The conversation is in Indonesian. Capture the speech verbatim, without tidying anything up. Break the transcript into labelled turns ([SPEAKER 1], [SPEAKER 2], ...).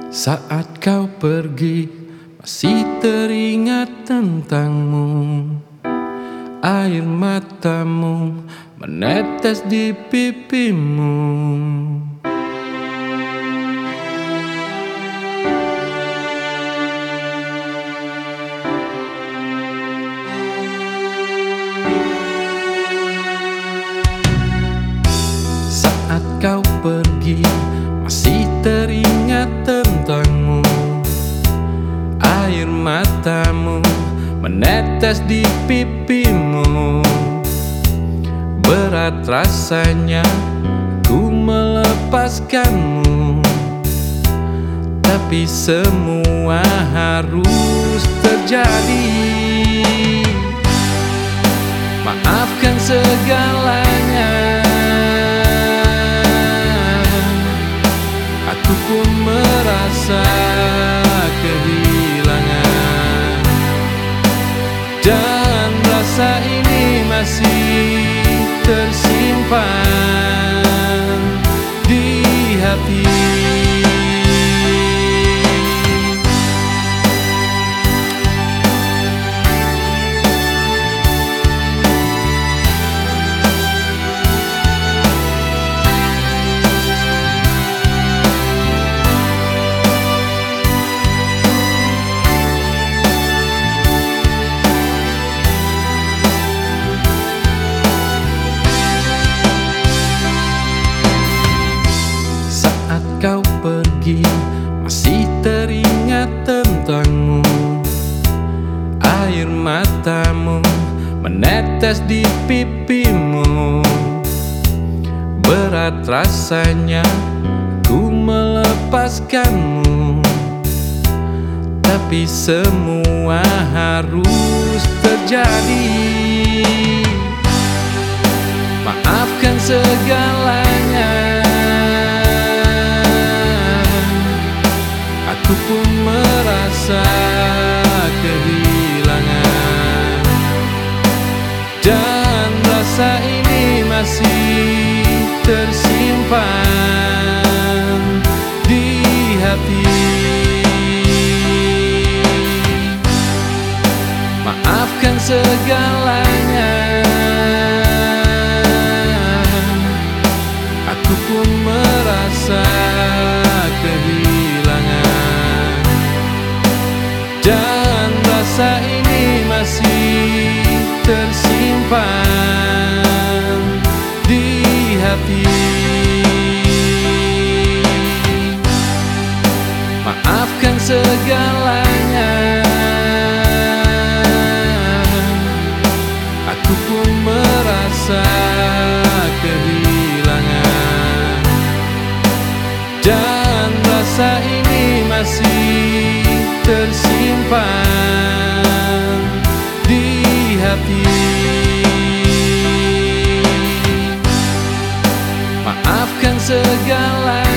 [SPEAKER 1] Saat kau pergi, masih teringat tentangmu. Air matamu menetes di pipimu. Saat kau pergi, masih teringat tentangmu. Air matamu menetes di pipimu. Berat rasanya ku melepaskanmu, tapi semua harus terjadi. Maafkan segalanya, aku pun merasa kehilangan. Dan rasa ini masih tersimpan di hati. Kau pergi, masih teringat tentangmu. Air matamu menetes di pipimu. Berat rasanya ku melepaskanmu, tapi semua harus terjadi. Maafkan segalanya, aku pun merasa kehilangan. Dan rasa ini masih tersimpan di hati. Maafkan segalanya, aku pun merasa kehilangan. Dan rasa ini masih tersimpan di hati. Maafkan segalanya, aku pun merasa kehilangan. Dan rasa ini masih tersimpan di hati. Maafkan segalanya,